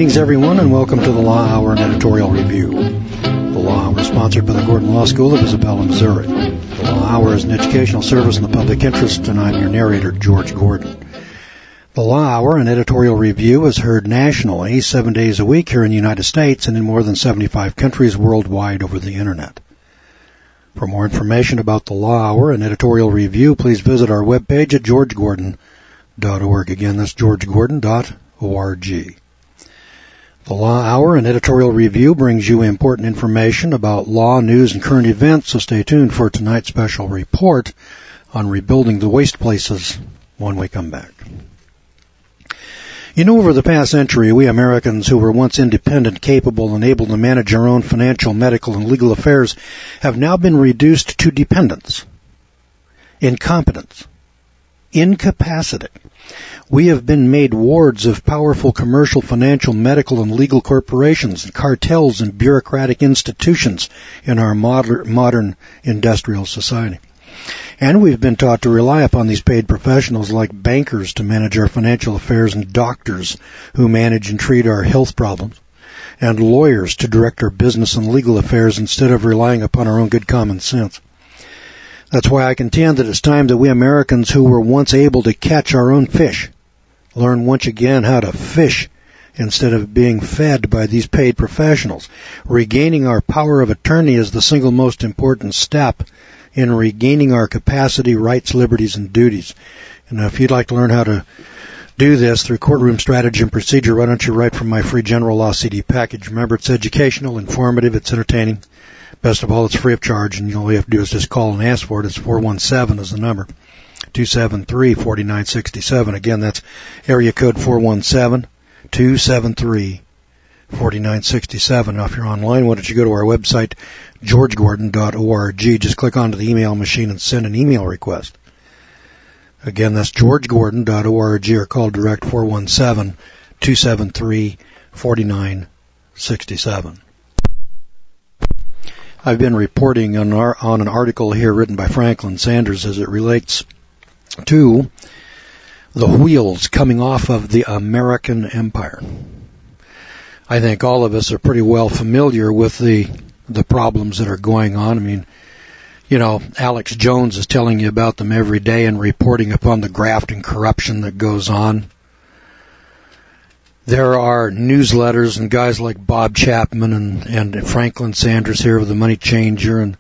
Greetings, everyone, and welcome to the Law Hour and Editorial Review. The Law Hour is sponsored by the Gordon Law School of Isabella, Missouri. The Law Hour is an educational service in the public interest, and I'm your narrator, George Gordon. The Law Hour and Editorial Review is heard nationally 7 days a week here in the United States and in more than 75 countries worldwide over the Internet. For more information about the Law Hour and Editorial Review, please visit our webpage at georgegordon.org. Again, that's georgegordon.org. The Law Hour and Editorial Review brings you important information about law, news, and current events, so stay tuned for tonight's special report on rebuilding the waste places when we come back. You know, over the past century, we Americans who were once independent, capable, and able to manage our own financial, medical, and legal affairs have now been reduced to dependence, incompetence, incapacity. We have been made wards of powerful commercial, financial, medical, and legal corporations, and cartels and bureaucratic institutions in our modern industrial society. And we've been taught to rely upon these paid professionals like bankers to manage our financial affairs, and doctors who manage and treat our health problems, and lawyers to direct our business and legal affairs instead of relying upon our own good common sense. That's why I contend that it's time that we Americans who were once able to catch our own fish learn once again how to fish instead of being fed by these paid professionals. Regaining our power of attorney is the single most important step in regaining our capacity, rights, liberties, and duties. And if you'd like to learn how to do this through courtroom strategy and procedure, why don't you write from my free general law CD package? Remember, it's educational, informative, it's entertaining. Best of all, it's free of charge, and all you have to do is just call and ask for it. It's 417 is the number, 273-4967. Again, that's area code 417-273-4967. Now, if you're online, why don't you go to our website, georgegordon.org. Just click onto the email machine and send an email request. Again, that's georgegordon.org, or call direct 417-273-4967. I've been reporting on an article here written by Franklin Sanders as it relates to the wheels coming off of the American empire. I think all of us are pretty well familiar with the problems that are going on. I mean, you know, Alex Jones is telling you about them every day and reporting upon the graft and corruption that goes on. There are newsletters and guys like Bob Chapman and Franklin Sanders here with the Money Changer and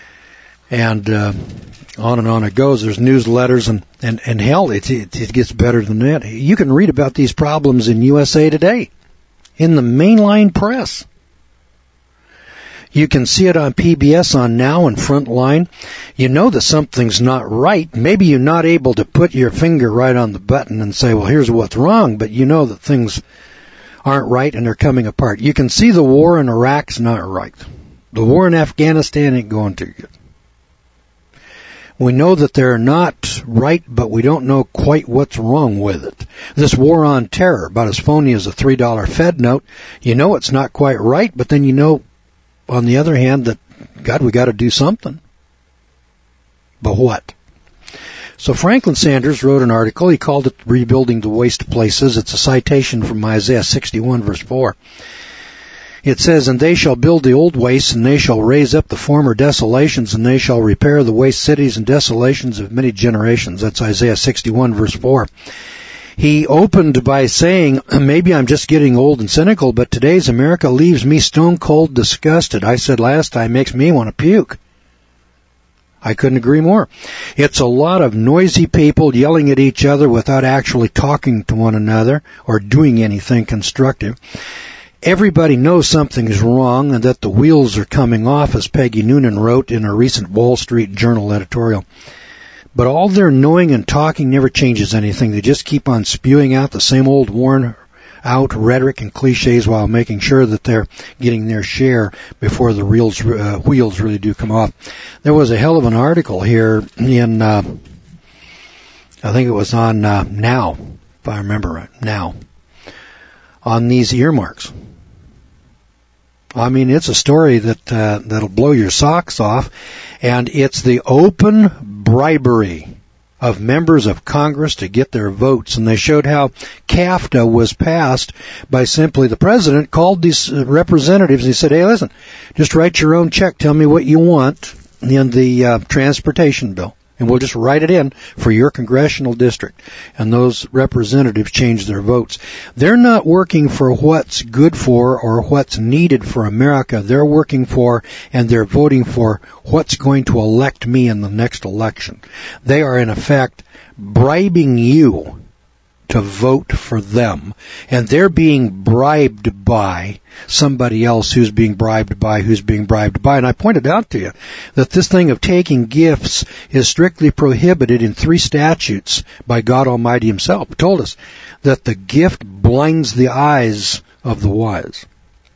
on it goes. There's newsletters and hell, it gets better than that. You can read about these problems in USA Today, in the mainline press. You can see it on PBS, on Now, and Frontline. You know that something's not right. Maybe you're not able to put your finger right on the button and say, well, here's what's wrong, but you know that things aren't right and they're coming apart. You can see the war in Iraq's not right. The war in Afghanistan ain't going too good. We know that they're not right, but we don't know quite what's wrong with it. This war on terror, about as phony as a $3 Fed note, you know it's not quite right, but then you know, on the other hand, that, God, we got to do something. But what? So Franklin Sanders wrote an article. He called it Rebuilding the Waste Places. It's a citation from Isaiah 61, verse 4. It says, "And they shall build the old wastes, and they shall raise up the former desolations, and they shall repair the waste cities and desolations of many generations." That's Isaiah 61, verse 4. He opened by saying, maybe I'm just getting old and cynical, but today's America leaves me stone cold disgusted. I said last time, makes me want to puke. I couldn't agree more. It's a lot of noisy people yelling at each other without actually talking to one another or doing anything constructive. Everybody knows something's wrong and that the wheels are coming off, as Peggy Noonan wrote in a recent Wall Street Journal editorial. But all their knowing and talking never changes anything. They just keep on spewing out the same old worn-out rhetoric and cliches while making sure that they're getting their share before the wheels really do come off. There was a hell of an article here in, I think it was on Now, if I remember right, Now, on these earmarks. I mean, it's a story that'll blow your socks off, and it's the open bribery of members of Congress to get their votes, and they showed how CAFTA was passed by simply the president called these representatives and he said, hey, listen, just write your own check, tell me what you want in the transportation bill, and we'll just write it in for your congressional district. And those representatives changed their votes. They're not working for what's good for or what's needed for America. They're working for and they're voting for what's going to elect me in the next election. They are, in effect, bribing you to vote for them, and they're being bribed by somebody else who's being bribed by. And I pointed out to you that this thing of taking gifts is strictly prohibited in 3 statutes by God Almighty himself. He told us that the gift blinds the eyes of the wise.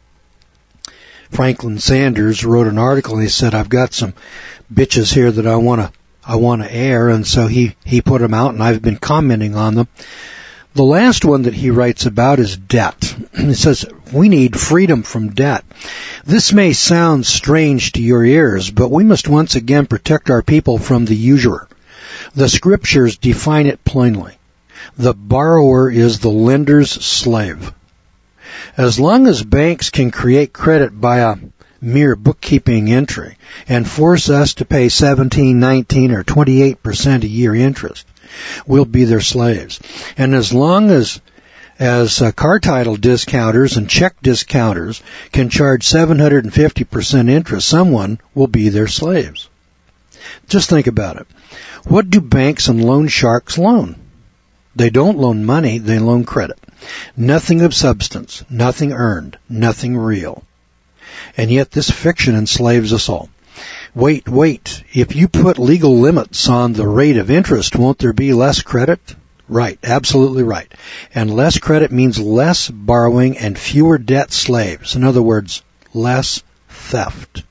Franklin Sanders wrote an article and he said, I've got some bitches here that I want to air, and so he put them out and I've been commenting on them. The last one that he writes about is debt. He says, we need freedom from debt. This may sound strange to your ears, but we must once again protect our people from the usurer. The scriptures define it plainly. The borrower is the lender's slave. As long as banks can create credit by a mere bookkeeping entry and force us to pay 17, 19, or 28% a year interest, we'll be their slaves. And as long as car title discounters and check discounters can charge 750% interest, someone will be their slaves. Just think about it. What do banks and loan sharks loan? They don't loan money, they loan credit. Nothing of substance, nothing earned, nothing real. And yet this fiction enslaves us all. Wait, if you put legal limits on the rate of interest, won't there be less credit? Right, absolutely right. And less credit means less borrowing and fewer debt slaves. In other words, less theft.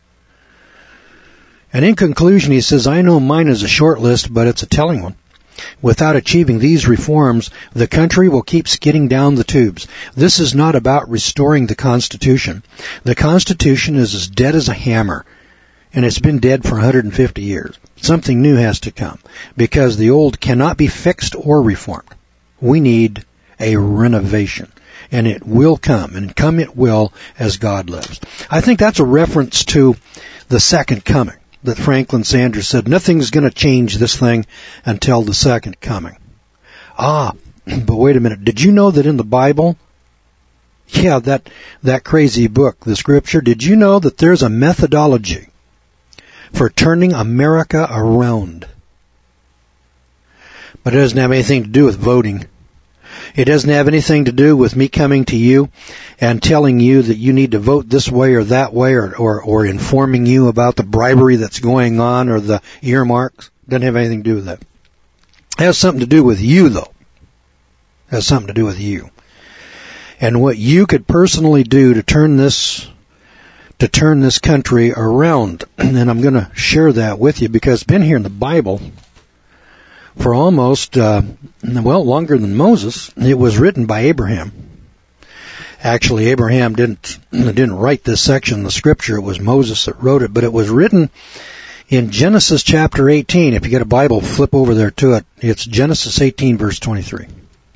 And in conclusion, he says, I know mine is a short list, but it's a telling one. Without achieving these reforms, the country will keep skidding down the tubes. This is not about restoring the Constitution. The Constitution is as dead as a hammer, and it's been dead for 150 years. Something new has to come, because the old cannot be fixed or reformed. We need a renovation, and it will come, and come it will as God lives. I think that's a reference to the second coming, that Franklin Sanders said, nothing's going to change this thing until the second coming. But wait a minute. Did you know that in the Bible, that crazy book, the Scripture, did you know that there's a methodology for turning America around? But it doesn't have anything to do with voting. It doesn't have anything to do with me coming to you and telling you that you need to vote this way or that way, or informing you about the bribery that's going on or the earmarks. Doesn't have anything to do with that. It has something to do with you, though. It has something to do with you. And what you could personally do to turn this country around. And I'm going to share that with you because it's been here in the Bible for almost, longer than Moses. It was written by Abraham. Actually, Abraham didn't write this section of the Scripture. It was Moses that wrote it, but it was written in Genesis chapter 18. If you get a Bible, flip over there to it. It's Genesis 18, verse 23.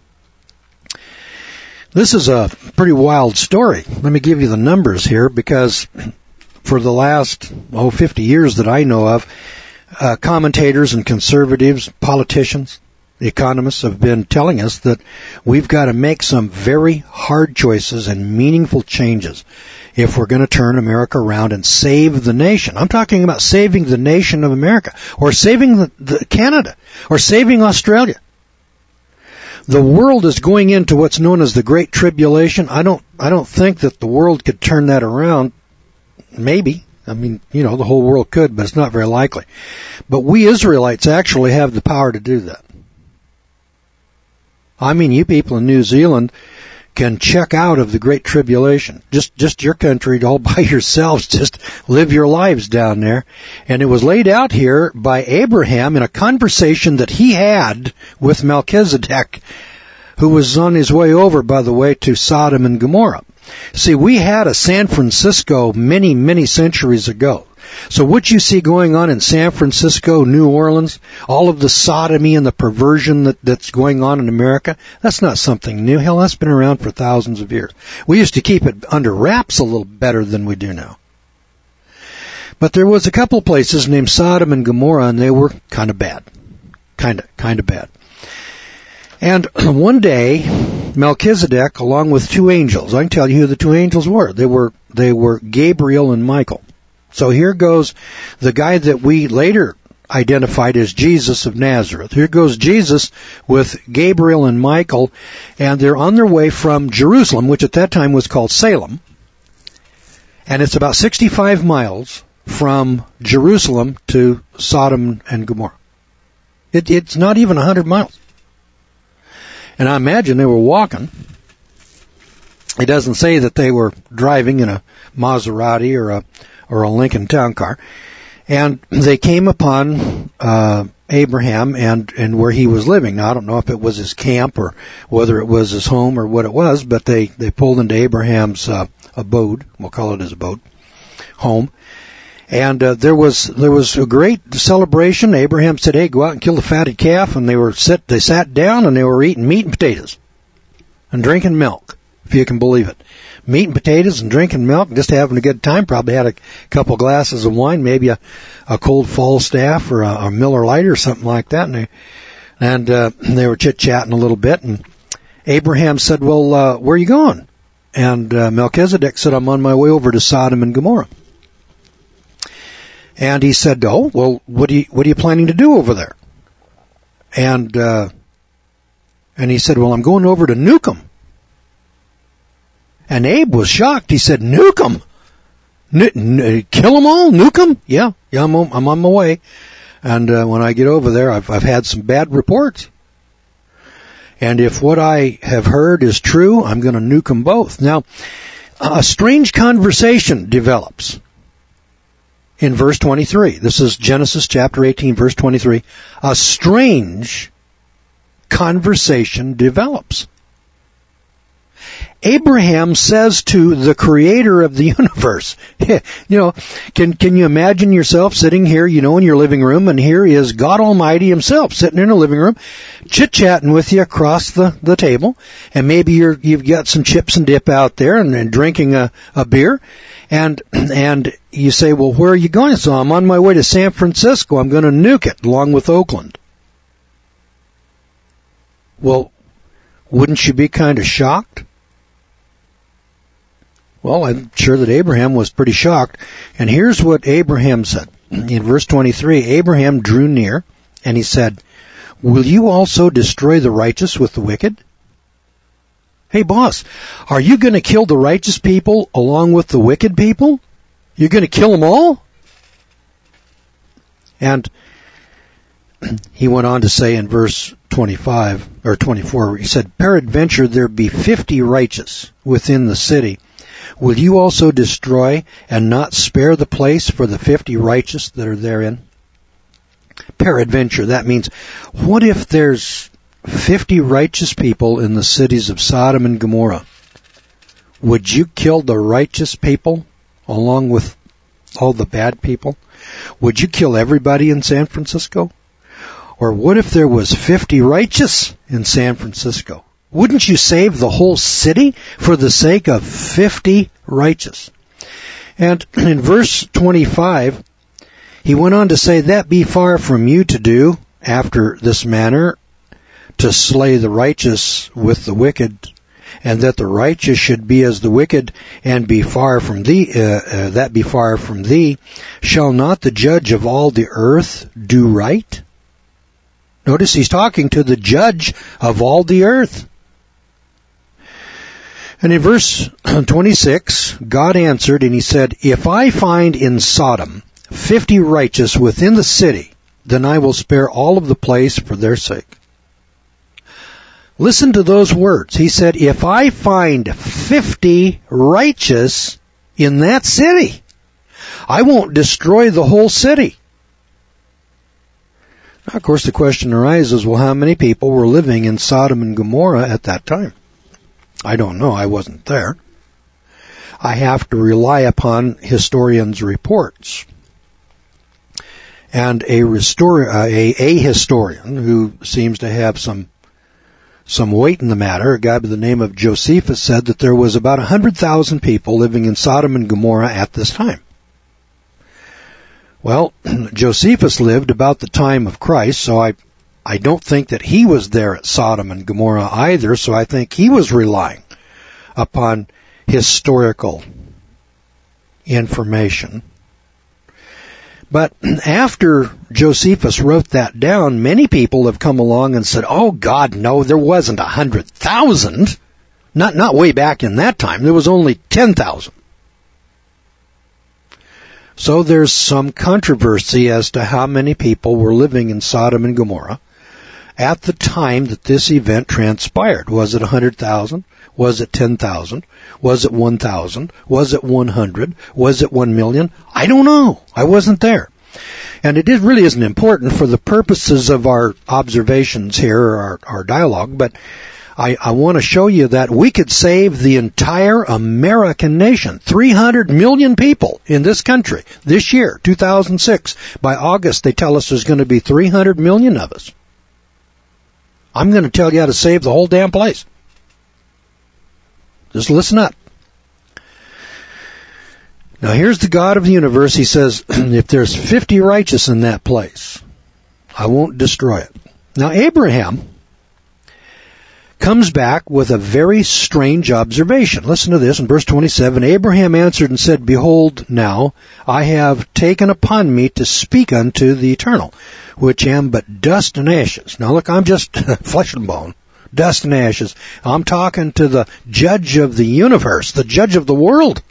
This is a pretty wild story. Let me give you the numbers here, because for the last 50 years that I know of, commentators and conservatives, politicians, economists have been telling us that we've got to make some very hard choices and meaningful changes if we're going to turn America around and save the nation. I'm talking about saving the nation of America, or saving the Canada, or saving Australia. The world is going into what's known as the Great Tribulation. I don't think that the world could turn that around. Maybe. I mean, the whole world could, but it's not very likely. But we Israelites actually have the power to do that. I mean, you people in New Zealand can check out of the Great Tribulation. Just your country all by yourselves. Just live your lives down there. And it was laid out here by Abraham in a conversation that he had with Melchizedek, who was on his way over, by the way, to Sodom and Gomorrah. See, we had a San Francisco many, many centuries ago. So what you see going on in San Francisco, New Orleans, all of the sodomy and the perversion that's going on in America, that's not something new. Hell, that's been around for thousands of years. We used to keep it under wraps a little better than we do now. But there was a couple places named Sodom and Gomorrah, and they were kind of bad. Kind of bad. And one day, Melchizedek, along with two angels, I can tell you who the two angels were. They were Gabriel and Michael. So here goes the guy that we later identified as Jesus of Nazareth. Here goes Jesus with Gabriel and Michael, and they're on their way from Jerusalem, which at that time was called Salem. And it's about 65 miles from Jerusalem to Sodom and Gomorrah. It's not even 100 miles. And I imagine they were walking. It doesn't say that they were driving in a Maserati or a Lincoln Town Car. And they came upon Abraham and where he was living. Now, I don't know if it was his camp or whether it was his home or what it was, but they pulled into Abraham's abode. We'll call it his abode, home. And there was a great celebration. Abraham said, "Hey, go out and kill the fatted calf." And they sat down and they were eating meat and potatoes and drinking milk, if you can believe it. Meat and potatoes and drinking milk, just having a good time. Probably had a couple glasses of wine, maybe a cold Falstaff or a Miller Lite or something like that. And they were chit-chatting a little bit. And Abraham said, "Well, where are you going?" And Melchizedek said, "I'm on my way over to Sodom and Gomorrah." And he said, "Oh, well, what are you planning to do over there?" And he said, "Well, I'm going over to nuke them." And Abe was shocked. He said, "Nuke them? Kill them all? Nuke them?" Yeah, I'm on my way. And when I get over there, I've had some bad reports. And if what I have heard is true, I'm going to nuke them both. Now, a strange conversation develops. In verse 23, this is Genesis chapter 18, verse 23, a strange conversation develops. Abraham says to the creator of the universe, can you imagine yourself sitting here, in your living room, and here is God Almighty himself sitting in a living room, chit-chatting with you across the table, and maybe you've got some chips and dip out there and drinking a beer, and you say, "Well, where are you going?" "So I'm on my way to San Francisco. I'm going to nuke it along with Oakland." Well, wouldn't you be kind of shocked? Well, I'm sure that Abraham was pretty shocked. And here's what Abraham said. In verse 23, Abraham drew near, and he said, "Will you also destroy the righteous with the wicked?" Hey, boss, are you going to kill the righteous people along with the wicked people? You're going to kill them all? And he went on to say in verse 25 or 24, he said, "Peradventure there be 50 righteous within the city. Will you also destroy and not spare the place for the 50 righteous that are therein?" Peradventure, that means, what if there's 50 righteous people in the cities of Sodom and Gomorrah? Would you kill the righteous people along with all the bad people? Would you kill everybody in San Francisco? Or what if there was 50 righteous in San Francisco? Wouldn't you save the whole city for the sake of 50 righteous? And in verse 25, he went on to say, "That be far from you to do after this manner, to slay the righteous with the wicked, and that the righteous should be as the wicked, and be far from thee, that be far from thee. Shall not the judge of all the earth do right?" Notice he's talking to the judge of all the earth. And in verse 26, God answered, and he said, "If I find in Sodom 50 righteous within the city, then I will spare all of the place for their sake." Listen to those words. He said, if I find 50 righteous in that city, I won't destroy the whole city. Now, of course, the question arises, well, how many people were living in Sodom and Gomorrah at that time? I don't know. I wasn't there. I have to rely upon historians' reports. And a historian who seems to have some weight in the matter, a guy by the name of Josephus, said that there was about 100,000 people living in Sodom and Gomorrah at this time. Well, Josephus lived about the time of Christ, so I don't think that he was there at Sodom and Gomorrah either, so I think he was relying upon historical information. But after Josephus wrote that down, many people have come along and said, oh God, no, there wasn't 100,000. Not way back in that time. There was only 10,000. So there's some controversy as to how many people were living in Sodom and Gomorrah at the time that this event transpired. Was it 100,000? Was it 10,000? Was it 1,000? Was it 100? Was it 1 million? I don't know. I wasn't there. And it really isn't important for the purposes of our observations here, our dialogue, but I want to show you that we could save the entire American nation, 300 million people in this country this year, 2006. By August, they tell us there's going to be 300 million of us. I'm going to tell you how to save the whole damn place. Just listen up. Now here's the God of the universe. He says, if there's 50 righteous in that place, I won't destroy it. Now Abraham comes back with a very strange observation. Listen to this in verse 27. Abraham answered and said, behold, now I have taken upon me to speak unto the Eternal, which am but dust and ashes. Now look, I'm just flesh and bone, dust and ashes. I'm talking to the judge of the universe, the judge of the world.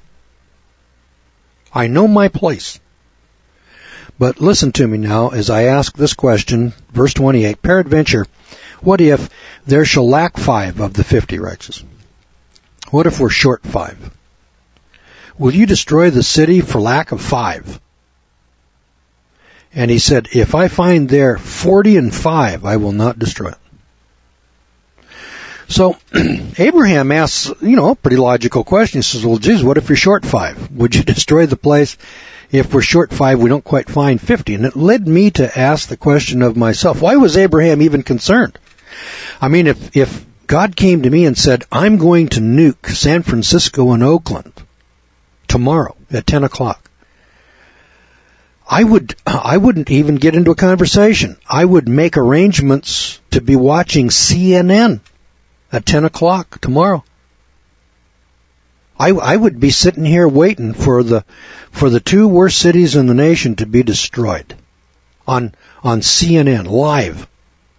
I know my place. But listen to me now as I ask this question, verse 28, peradventure, what if there shall lack 5 of the 50 righteous? What if we're short 5? Will you destroy the city for lack of 5? And he said, if I find there 40 and 5, I will not destroy it. So Abraham asks, a pretty logical question. He says, well, geez, what if you're short 5? Would you destroy the place? If we're short 5, we don't quite find 50. And it led me to ask the question of myself, why was Abraham even concerned? I mean, if God came to me and said, I'm going to nuke San Francisco and Oakland tomorrow at 10 o'clock, I wouldn't even get into a conversation. I would make arrangements to be watching CNN at 10 o'clock tomorrow. I would be sitting here waiting for the 2 worst cities in the nation to be destroyed on CNN live.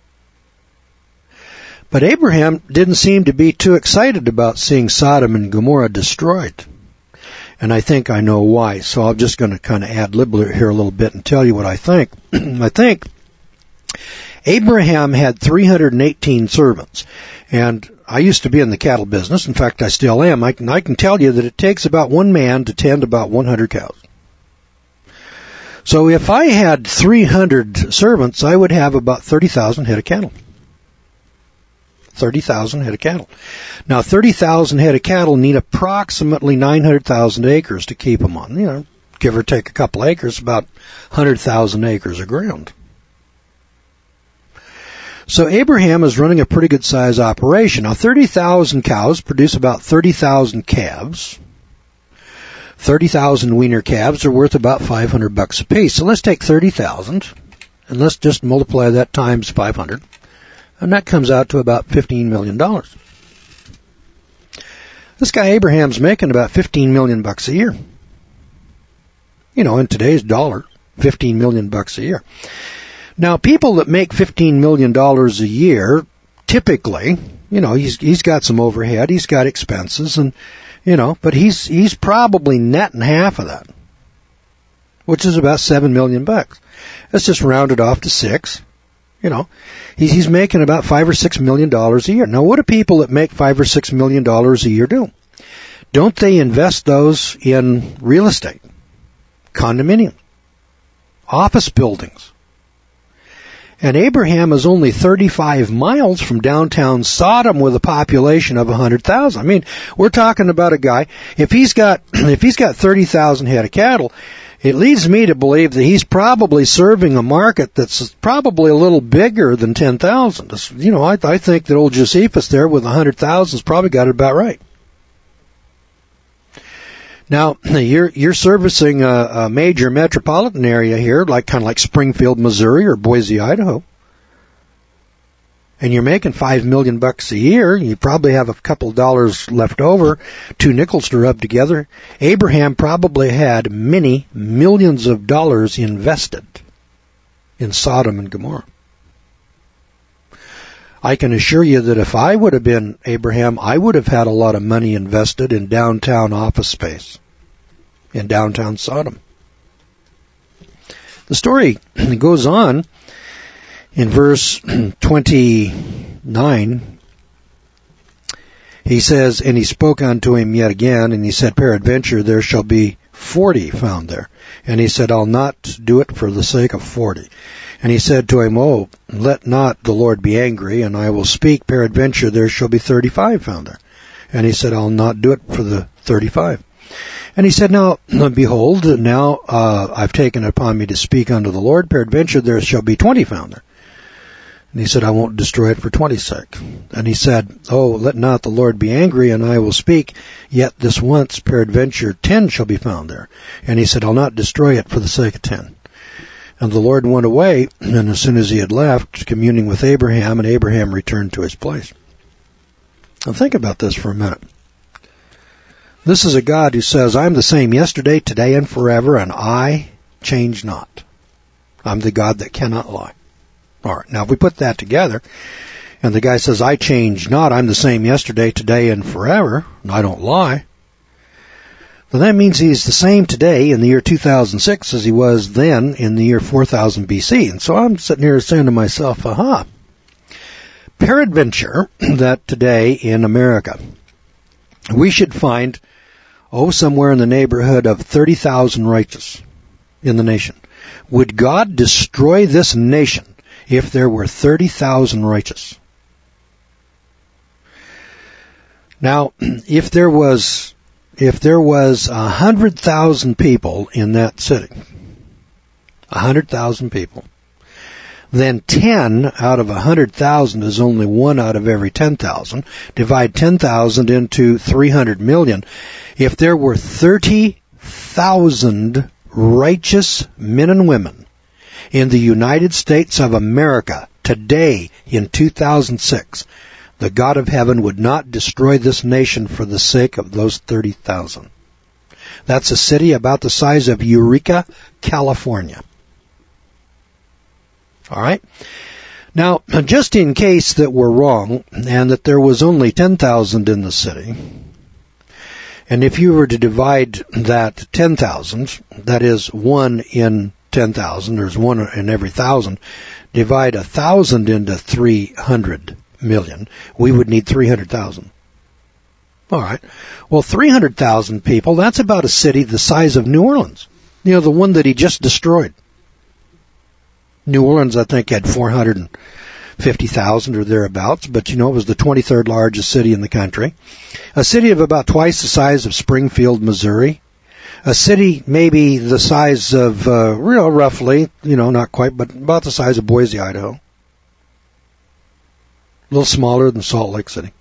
But Abraham didn't seem to be too excited about seeing Sodom and Gomorrah destroyed. And I think I know why. So I'm just going to kind of ad-lib here a little bit and tell you what I think. I think Abraham had 318 servants. And I used to be in the cattle business. In fact, I still am. I can tell you that it takes about 1 man to tend about 100 cows. So if I had 300 servants, I would have about 30,000 head of cattle. 30,000 head of cattle. Now, 30,000 head of cattle need approximately 900,000 acres to keep them on. Give or take a couple acres, about 100,000 acres of ground. So Abraham is running a pretty good size operation. Now, 30,000 cows produce about 30,000 calves. 30,000 weaner calves are worth about $500 a piece. So let's take 30,000 and let's just multiply that times 500. And that comes out to about $15 million. This guy Abraham's making about $15 million a year. In today's dollar, $15 million a year. Now, people that make $15 million a year, typically, he's got some overhead, he's got expenses, and, but he's probably netting half of that, which is about $7 million. Let's just round it off to 6. He's making about $5 or $6 million a year. Now, what do people that make $5 or $6 million a year do? Don't they invest those in real estate, condominium, office buildings? And Abraham is only 35 miles from downtown Sodom with a population of 100,000. I mean, we're talking about a guy, if he's got 30,000 head of cattle, it leads me to believe that he's probably serving a market that's probably a little bigger than 10,000. You know, I think that old Josephus there with 100,000 has probably got it about right. Now, you're servicing a major metropolitan area here, kind of like Springfield, Missouri, or Boise, Idaho. And you're making $5 million a year. You probably have a couple of dollars left over, 2 nickels to rub together. Abraham probably had many millions of dollars invested in Sodom and Gomorrah. I can assure you that if I would have been Abraham, I would have had a lot of money invested in downtown office space in downtown Sodom. The story goes on. In verse 29, he says, and he spoke unto him yet again, and he said, peradventure there shall be 40 found there. And he said, I'll not do it for the sake of 40. And he said to him, oh, let not the Lord be angry, and I will speak, peradventure there shall be 35 found there. And he said, I'll not do it for the 35. And he said, now, behold, now I've taken it upon me to speak unto the Lord, peradventure there shall be 20 found there. And he said, I won't destroy it for 20's sake. And he said, oh, let not the Lord be angry, and I will speak, yet this once, peradventure 10 shall be found there. And he said, I'll not destroy it for the sake of 10. And the Lord went away, and as soon as he had left, communing with Abraham, and Abraham returned to his place. Now think about this for a minute. This is a God who says, I'm the same yesterday, today, and forever, and I change not. I'm the God that cannot lie. All right, now if we put that together, and the guy says, I change not, I'm the same yesterday, today, and forever, and I don't lie, then that means he's the same today in the year 2006 as he was then in the year 4000 BC. And so I'm sitting here saying to myself, aha, peradventure that today in America, we should find, somewhere in the neighborhood of 30,000 righteous in the nation. Would God destroy this nation if there were 30,000 righteous? Now, if there was 100,000 people in that city, 100,000 people, then 10 out of 100,000 is only 1 out of every 10,000. Divide 10,000 into 300 million. If there were 30,000 righteous men and women in the United States of America today in 2006, the God of heaven would not destroy this nation for the sake of those 30,000. That's a city about the size of Eureka, California. All right? Now, just in case that we're wrong and that there was only 10,000 in the city, and if you were to divide that 10,000, that is 1 in 10,000, there's 1 in every 1,000, divide 1,000 into 300 million, we would need 300,000. All right. Well, 300,000 people, that's about a city the size of New Orleans. You know, the one that he just destroyed. New Orleans, I think, had 450,000 or thereabouts, but, it was the 23rd largest city in the country. A city of about twice the size of Springfield, Missouri. A city maybe the size of, roughly, not quite, but about the size of Boise, Idaho. A little smaller than Salt Lake City.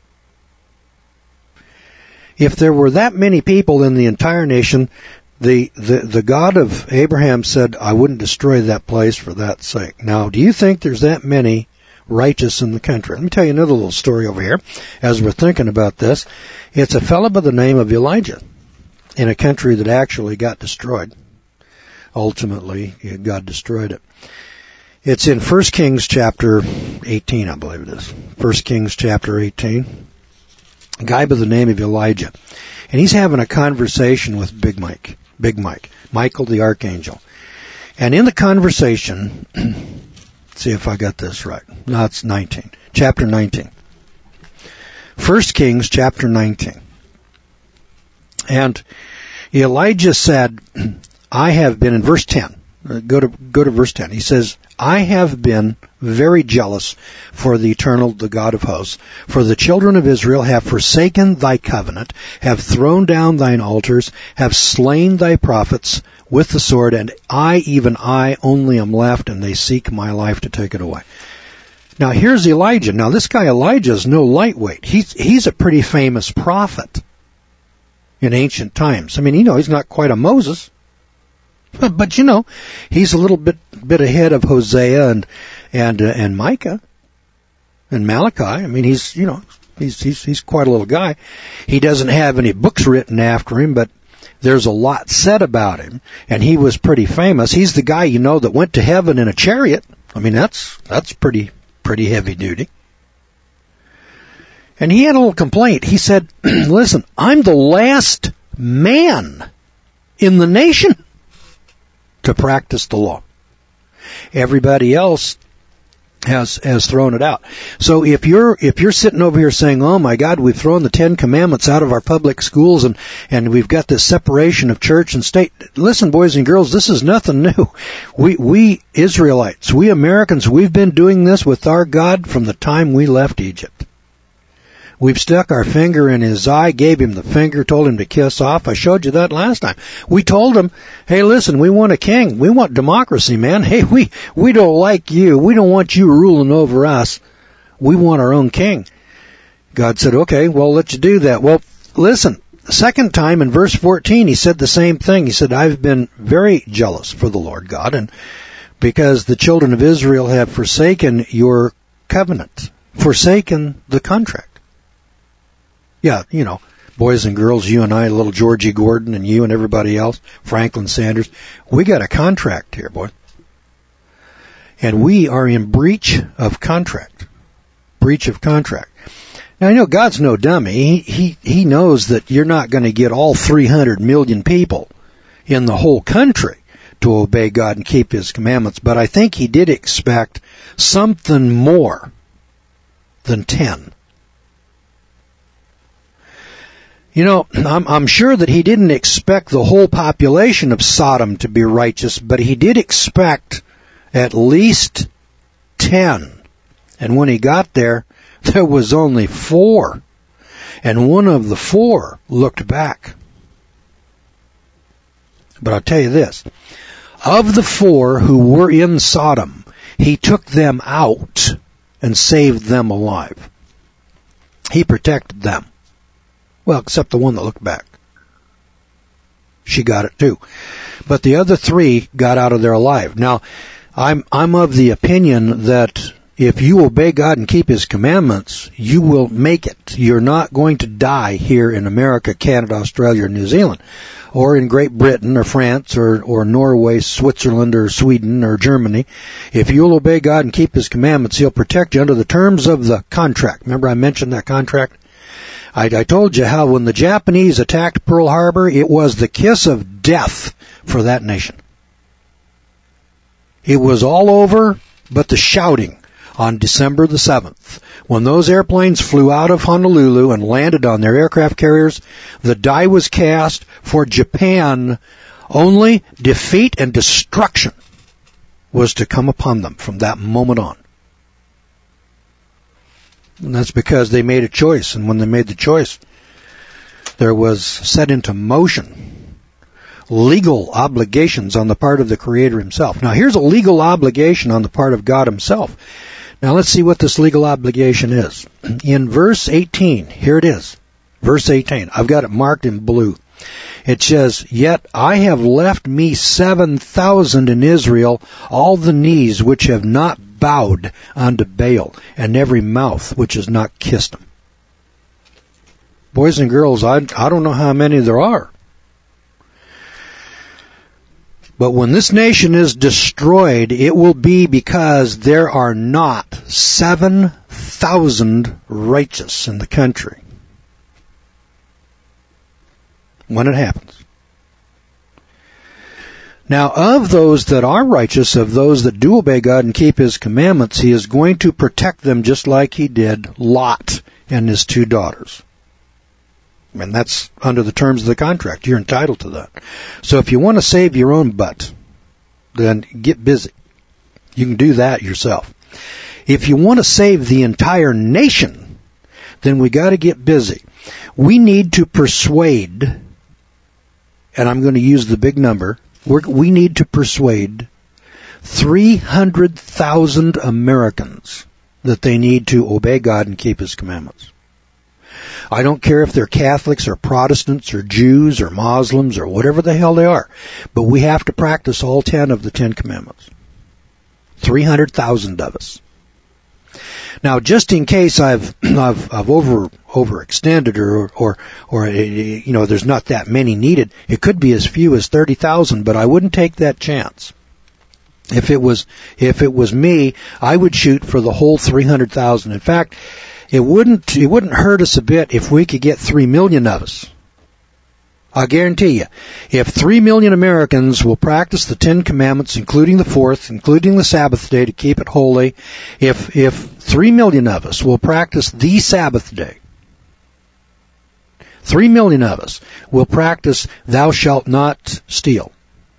If there were that many people in the entire nation, the God of Abraham said, I wouldn't destroy that place for that sake. Now, do you think there's that many righteous in the country? Let me tell you another little story over here as we're thinking about this. It's a fellow by the name of Elijah in a country that actually got destroyed. Ultimately, God destroyed it. It's in 1 Kings chapter 18, I believe it is. 1 Kings chapter 18. A guy by the name of Elijah. And he's having a conversation with Big Mike, Michael the Archangel. And in the conversation, let's see if I got this right. No, it's 19. Chapter 19. 1 Kings chapter 19. And Elijah said, I have been, in verse 10, Go to verse 10. He says, I have been very jealous for the eternal, the God of hosts. For the children of Israel have forsaken thy covenant, have thrown down thine altars, have slain thy prophets with the sword, and I, even I, only am left, and they seek my life to take it away. Now here's Elijah. Now this guy Elijah is no lightweight. He's a pretty famous prophet in ancient times. I mean, he's not quite a Moses. But he's a little bit ahead of Hosea and Micah and Malachi. I mean, he's quite a little guy. He doesn't have any books written after him, but there's a lot said about him, and he was pretty famous. He's the guy, that went to heaven in a chariot. I mean, that's pretty heavy duty. And he had a little complaint. He said, listen, I'm the last man in the nation to practice the law. Everybody else has thrown it out. So if you're sitting over here saying, oh my God, we've thrown the 10 Commandments out of our public schools and we've got this separation of church and state, listen, boys and girls, this is nothing new. We Israelites, we Americans, we've been doing this with our God from the time we left Egypt. We've stuck our finger in his eye, gave him the finger, told him to kiss off. I showed you that last time. We told him, hey, listen, we want a king. We want democracy, man. Hey, we don't like you. We don't want you ruling over us. We want our own king. God said, okay, well, I'll let you do that. Well, listen, the second time in verse 14, he said the same thing. He said, I've been very jealous for the Lord God, and because the children of Israel have forsaken your covenant, forsaken the contract. Yeah, boys and girls, you and I, little Georgie Gordon, and you and everybody else, Franklin Sanders, we got a contract here, boy. And we are in breach of contract. Breach of contract. Now, God's no dummy. He knows that you're not going to get all 300 million people in the whole country to obey God and keep His commandments, but I think He did expect something more than 10. I'm sure that he didn't expect the whole population of Sodom to be righteous, but he did expect at least 10. And when he got there was only 4. And one of the 4 looked back. But I'll tell you this. Of the 4 who were in Sodom, he took them out and saved them alive. He protected them. Well, except the one that looked back. She got it too. But the other 3 got out of there alive. Now, I'm of the opinion that if you obey God and keep His commandments, you will make it. You're not going to die here in America, Canada, Australia, or New Zealand, or in Great Britain, or France, or Norway, Switzerland, or Sweden, or Germany. If you'll obey God and keep His commandments, He'll protect you under the terms of the contract. Remember I mentioned that contract? I told you how when the Japanese attacked Pearl Harbor, it was the kiss of death for that nation. It was all over but the shouting on December the 7th. When those airplanes flew out of Honolulu and landed on their aircraft carriers, the die was cast for Japan. Only defeat and destruction was to come upon them from that moment on. And that's because they made a choice. And when they made the choice, there was set into motion legal obligations on the part of the Creator Himself. Now, here's a legal obligation on the part of God Himself. Now, let's see what this legal obligation is. In verse 18, here it is. Verse 18. I've got it marked in blue. It says, Yet I have left me 7,000 in Israel, all the knees which have not bowed unto Baal, and every mouth which has not kissed him. Boys and girls, I don't know how many there are. But when this nation is destroyed, it will be because there are not 7,000 righteous in the country. When it happens. Now, of those that are righteous, of those that do obey God and keep His commandments, He is going to protect them just like He did Lot and his 2 daughters. And that's under the terms of the contract. You're entitled to that. So if you want to save your own butt, then get busy. You can do that yourself. If you want to save the entire nation, then we got to get busy. We need to persuade, and I'm going to use the big number, we need to persuade 300,000 Americans that they need to obey God and keep His commandments. I don't care if they're Catholics or Protestants or Jews or Muslims or whatever the hell they are, but we have to practice all 10 of the 10 commandments. 300,000 of us. Now, just in case I've overextended or there's not that many needed, it could be as few as 30,000, but I wouldn't take that chance. If it was me, I would shoot for the whole 300,000. In fact, it wouldn't hurt us a bit if we could get 3 million of us. I guarantee you, if 3 million Americans will practice the 10 commandments, including the fourth, including the Sabbath day to keep it holy, if 3 million of us will practice the Sabbath day, 3 million of us will practice thou shalt not steal.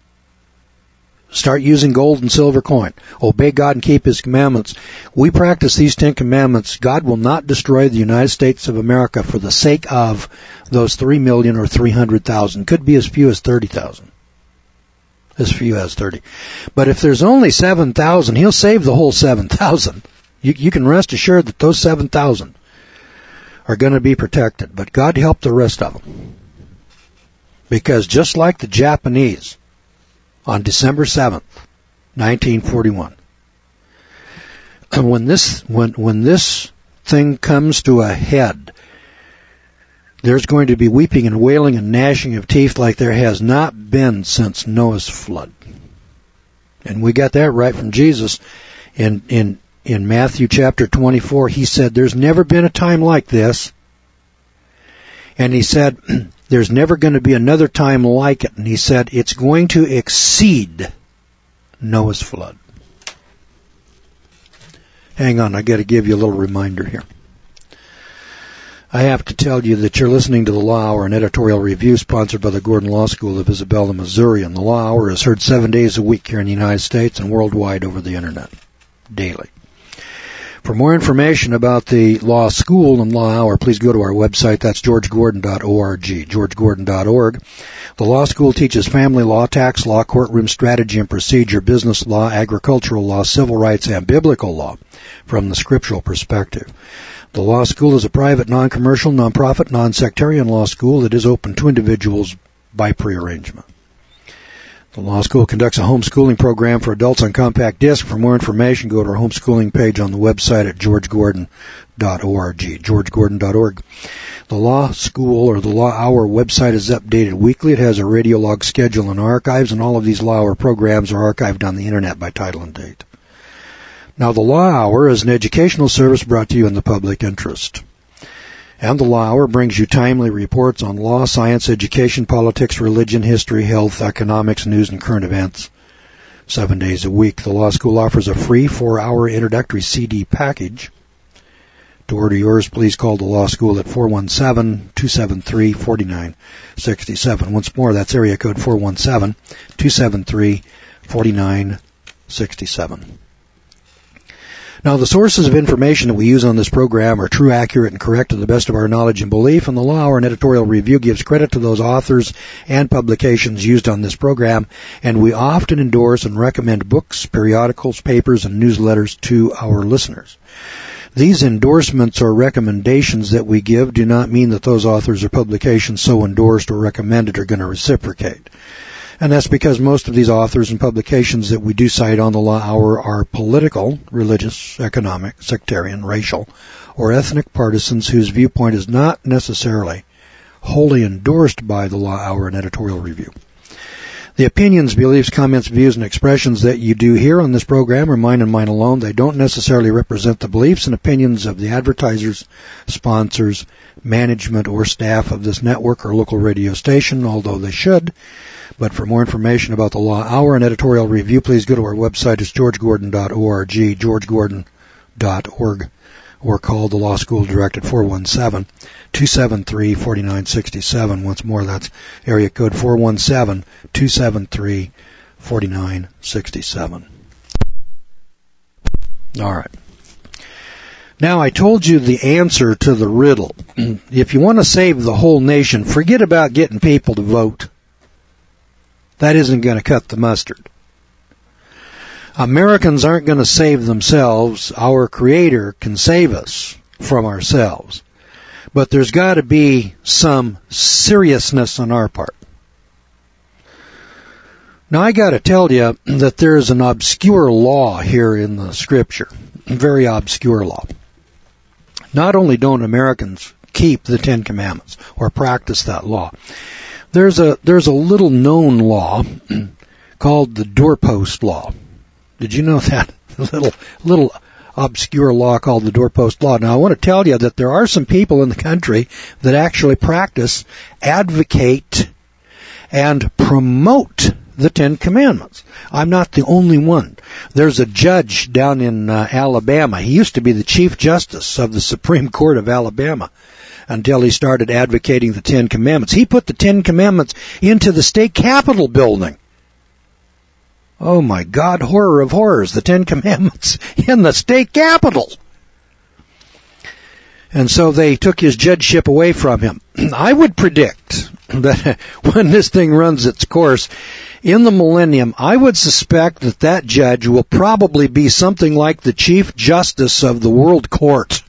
Start using gold and silver coin. Obey God and keep His commandments. We practice these 10 commandments. God will not destroy the United States of America for the sake of those 3 million or 300,000. Could be as few as 30,000. As few as 30. But if there's only 7,000, He'll save the whole 7,000. You can rest assured that those 7,000 are going to be protected. But God help the rest of them. Because just like the Japanese, on December 7th, 1941. When this thing comes to a head, there's going to be weeping and wailing and gnashing of teeth like there has not been since Noah's flood. And we got that right from Jesus in Matthew chapter 24. He said, there's never been a time like this. And He said, there's never going to be another time like it. And He said, it's going to exceed Noah's flood. Hang on, I got to give you a little reminder here. I have to tell you that you're listening to the Law Hour, an editorial review sponsored by the Gordon Law School of Isabella, Missouri. And the Law Hour is heard 7 days a week here in the United States and worldwide over the Internet, daily. For more information about the Law School and Law Hour, please go to our website. That's georgegordon.org, georgegordon.org. The Law School teaches family law, tax law, courtroom strategy and procedure, business law, agricultural law, civil rights, and biblical law from the scriptural perspective. The Law School is a private, non-commercial, non-profit, non-sectarian law school that is open to individuals by prearrangement. The Law School conducts a homeschooling program for adults on compact disc. For more information, go to our homeschooling page on the website at georgegordon.org, georgegordon.org. The Law School or the Law Hour website is updated weekly. It has a radio log schedule and archives, and all of these Law Hour programs are archived on the Internet by title and date. Now, the Law Hour is an educational service brought to you in the public interest. And the Law Hour brings you timely reports on law, science, education, politics, religion, history, health, economics, news, and current events 7 days a week. The Law School offers a free 4-hour introductory CD package. To order yours, please call the Law School at 417-273-4967. Once more, that's area code 417-273-4967. Now, the sources of information that we use on this program are true, accurate, and correct to the best of our knowledge and belief, and the Law Hour and editorial review gives credit to those authors and publications used on this program, and we often endorse and recommend books, periodicals, papers, and newsletters to our listeners. These endorsements or recommendations that we give do not mean that those authors or publications so endorsed or recommended are going to reciprocate. And that's because most of these authors and publications that we do cite on the Law Hour are political, religious, economic, sectarian, racial, or ethnic partisans whose viewpoint is not necessarily wholly endorsed by the Law Hour and editorial review. The opinions, beliefs, comments, views, and expressions that you do hear on this program are mine and mine alone. They don't necessarily represent the beliefs and opinions of the advertisers, sponsors, management, or staff of this network or local radio station, although they should. But for more information about the Law Hour and editorial review, please go to our website. It's georgegordon.org, georgegordon.org, or call the Law School direct at 417-273-4967. Once more, that's area code 417-273-4967. 49:67. All right. Now, I told you the answer to the riddle. If you want to save the whole nation, forget about getting people to vote. That isn't going to cut the mustard. Americans aren't going to save themselves. Our Creator can save us from ourselves. But there's got to be some seriousness on our part. Now, I got to tell you that there's an obscure law here in the Scripture, a very obscure law. Not only don't Americans keep the Ten Commandments or practice that law, there's a little known law called the doorpost law. Did you know that? Little obscure law called the doorpost law. Now, I want to tell you that there are some people in the country that actually practice, advocate, and promote the Ten Commandments. I'm not the only one. There's a judge down in Alabama. He used to be the Chief Justice of the Supreme Court of Alabama until he started advocating the Ten Commandments. He put the Ten Commandments into the state capitol building. Oh my God, horror of horrors, the Ten Commandments in the state capitol. And so they took his judgeship away from him. I would predict that when this thing runs its course, in the millennium, I would suspect that that judge will probably be something like the Chief Justice of the World Court.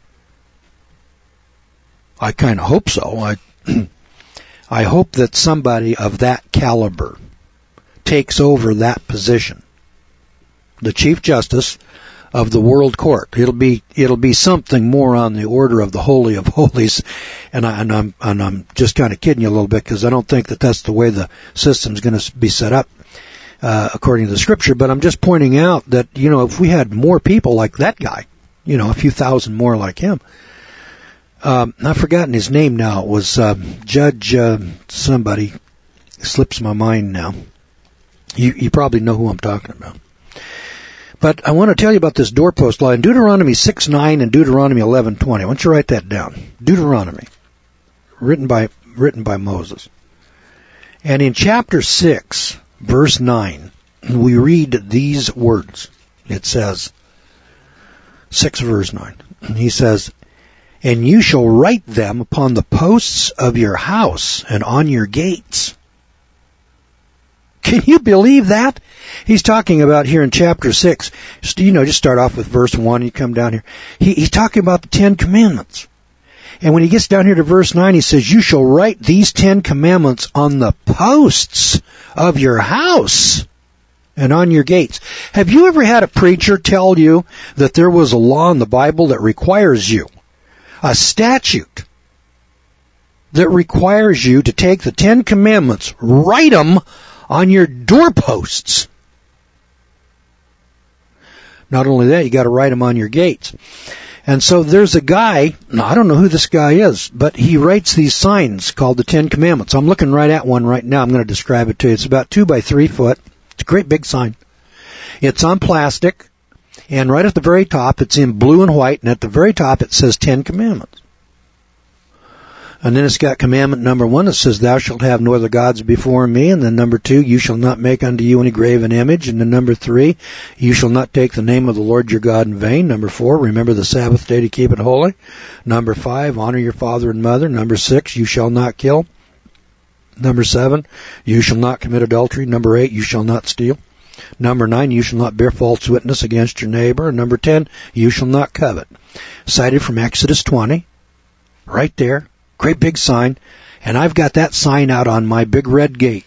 I kind of hope so. I hope that somebody of that caliber takes over that position. The Chief Justice of the World Court. It'll be something more on the order of the Holy of Holies, and I'm just kind of kidding you a little bit because I don't think that that's the way the system's going to be set up according to the Scripture. But I'm just pointing out that if we had more people like that guy, a few thousand more like him. I've forgotten his name now. It was Judge somebody. Slips my mind now. You probably know who I'm talking about. But I want to tell you about this doorpost law in Deuteronomy 6:9 and Deuteronomy 11:20. Why don't you write that down? Deuteronomy, written by Moses. And in chapter 6, verse 9, we read these words. It says, 6 verse 9. He says, "And you shall write them upon the posts of your house and on your gates." Can you believe that? He's talking about here in chapter 6. Just start off with verse 1. You come down here. He's talking about the Ten Commandments. And when he gets down here to verse 9, he says, "You shall write these 10 commandments on the posts of your house and on your gates." Have you ever had a preacher tell you that there was a law in the Bible that requires you, a statute that requires you to take the 10 commandments, write them on your doorposts? Not only that, you got to write them on your gates. And so there's a guy, now I don't know who this guy is, but he writes these signs called the Ten Commandments. I'm looking right at one right now. I'm going to describe it to you. It's about 2 by 3 foot. It's a great big sign. It's on plastic, and right at the very top, it's in blue and white, and at the very top it says 10 Commandments. And then it's got commandment number 1 that says, "Thou shalt have no other gods before me." And then number 2, "You shall not make unto you any graven image." And then number 3, "You shall not take the name of the Lord your God in vain." Number 4, "Remember the Sabbath day to keep it holy." Number 5, "Honor your father and mother." Number 6, "You shall not kill." Number 7, "You shall not commit adultery." Number 8, "You shall not steal." Number 9, "You shall not bear false witness against your neighbor." And number 10, "You shall not covet." Cited from Exodus 20, right there. Great big sign, and I've got that sign out on my big red gate.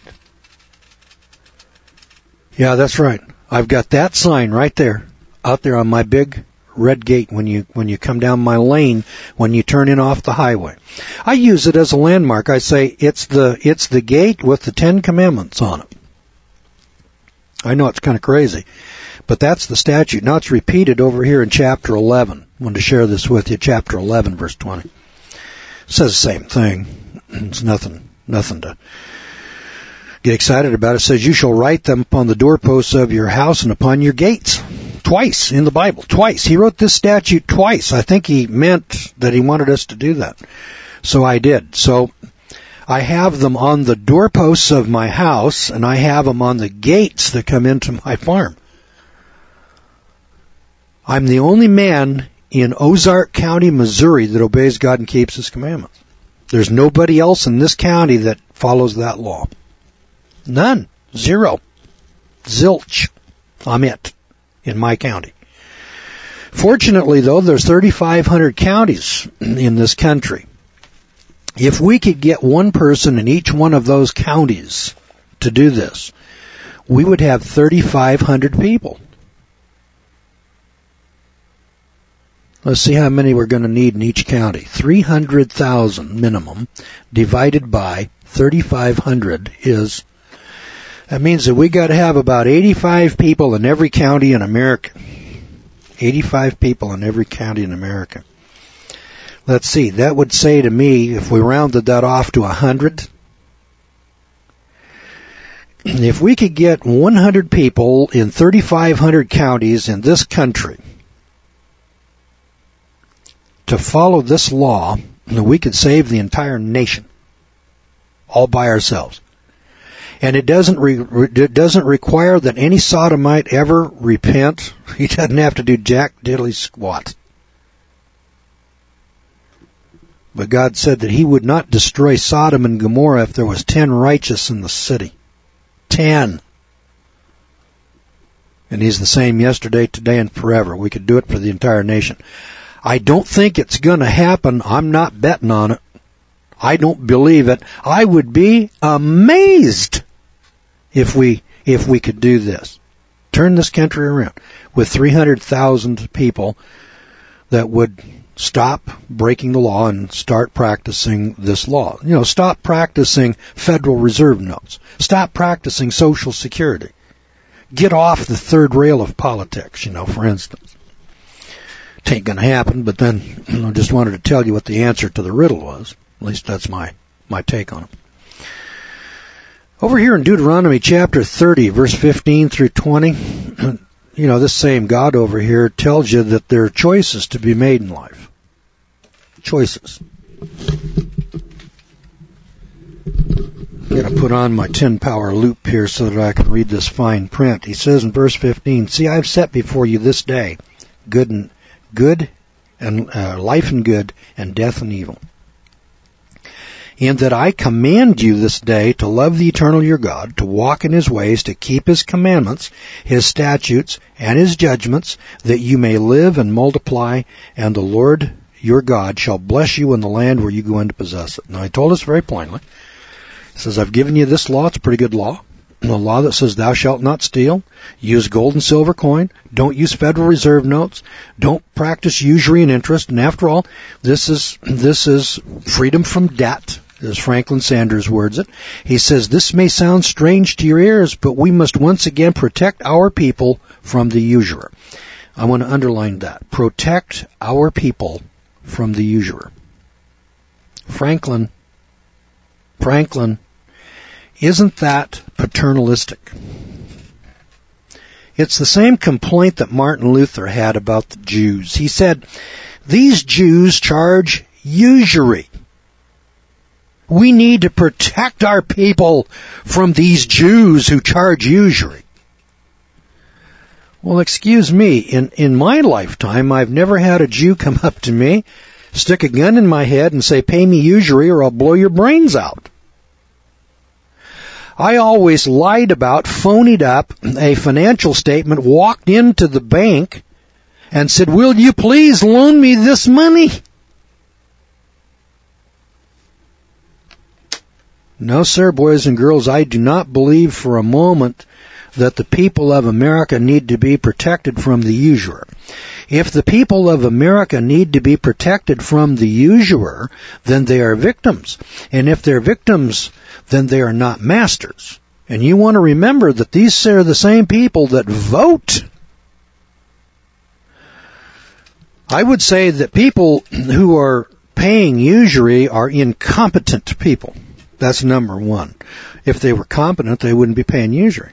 Yeah, that's right. I've got that sign right there, out there on my big red gate when you come down my lane, when you turn in off the highway. I use it as a landmark. I say it's the gate with the 10 Commandments on it. I know it's kind of crazy, but that's the statute. Now it's repeated over here in chapter 11. I wanted to share this with you, chapter 11, verse 20. It says the same thing. It's nothing to get excited about. It says, "You shall write them upon the doorposts of your house and upon your gates." Twice in the Bible. Twice. He wrote this statute twice. I think he meant that he wanted us to do that. So I did. So I have them on the doorposts of my house, and I have them on the gates that come into my farm. I'm the only man in Ozark County, Missouri that obeys God and keeps His commandments. There's nobody else in this county that follows that law. None. Zero. Zilch. I'm it in my county. Fortunately, though, there's 3,500 counties in this country. If we could get one person in each one of those counties to do this, we would have 3,500 people. Let's see how many we're going to need in each county. 300,000 minimum divided by 3,500 is, that means that we got to have about 85 people in every county in America. 85 people in every county in America. Let's see, that would say to me, if we rounded that off to 100, if we could get 100 people in 3,500 counties in this country to follow this law, we could save the entire nation all by ourselves. And it doesn't require that any sodomite ever repent. He doesn't have to do jack diddly squat. But God said that He would not destroy Sodom and Gomorrah if there was 10 righteous in the city. 10. And He's the same yesterday, today, and forever. We could do it for the entire nation. I don't think it's going to happen. I'm not betting on it. I don't believe it. I would be amazed if we could do this. Turn this country around with 300,000 people that would stop breaking the law and start practicing this law. You know, stop practicing Federal Reserve notes. Stop practicing Social Security. Get off the third rail of politics, for instance. It ain't going to happen, but then I just wanted to tell you what the answer to the riddle was. At least that's my take on it. Over here in Deuteronomy chapter 30, verse 15 through 20, this same God over here tells you that there are choices to be made in life. Choices. I'm going to put on my 10-power loop here so that I can read this fine print. He says in verse 15, "See, I have set before you this day good and life and good, and death and evil. In that I command you this day to love the Eternal your God, to walk in His ways, to keep His commandments, His statutes, and His judgments, that you may live and multiply, and the Lord your God shall bless you in the land where you go in to possess it." Now, He told us very plainly. He says, I've given you this law. It's a pretty good law. A law that says thou shalt not steal, use gold and silver coin, don't use Federal Reserve notes, don't practice usury and interest, and after all, this is freedom from debt, as Franklin Sanders words it. He says, this may sound strange to your ears, but we must once again protect our people from the usurer. I want to underline that. Protect our people from the usurer. Franklin, isn't that paternalistic? It's the same complaint that Martin Luther had about the Jews. He said, these Jews charge usury. We need to protect our people from these Jews who charge usury. Well, excuse me, in my lifetime, I've never had a Jew come up to me, stick a gun in my head and say, pay me usury or I'll blow your brains out. I always lied about, phonied up a financial statement, walked into the bank and said, will you please loan me this money? No, sir, boys and girls, I do not believe for a moment that the people of America need to be protected from the usurer. If the people of America need to be protected from the usurer, then they are victims. And if they're victims, then they are not masters. And you want to remember that these are the same people that vote. I would say that people who are paying usury are incompetent people. That's number one. If they were competent, they wouldn't be paying usury.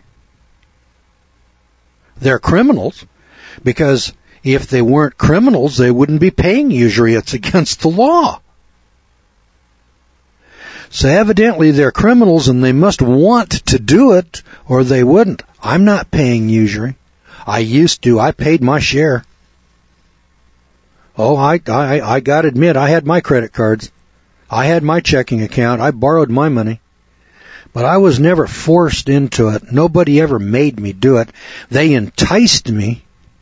They're criminals, because if they weren't criminals, they wouldn't be paying usury. It's against the law. So evidently they're criminals and they must want to do it or they wouldn't. I'm not paying usury. I used to. I paid my share. Oh, I gotta admit, I had my credit cards. I had my checking account. I borrowed my money. But I was never forced into it. Nobody ever made me do it. They enticed me.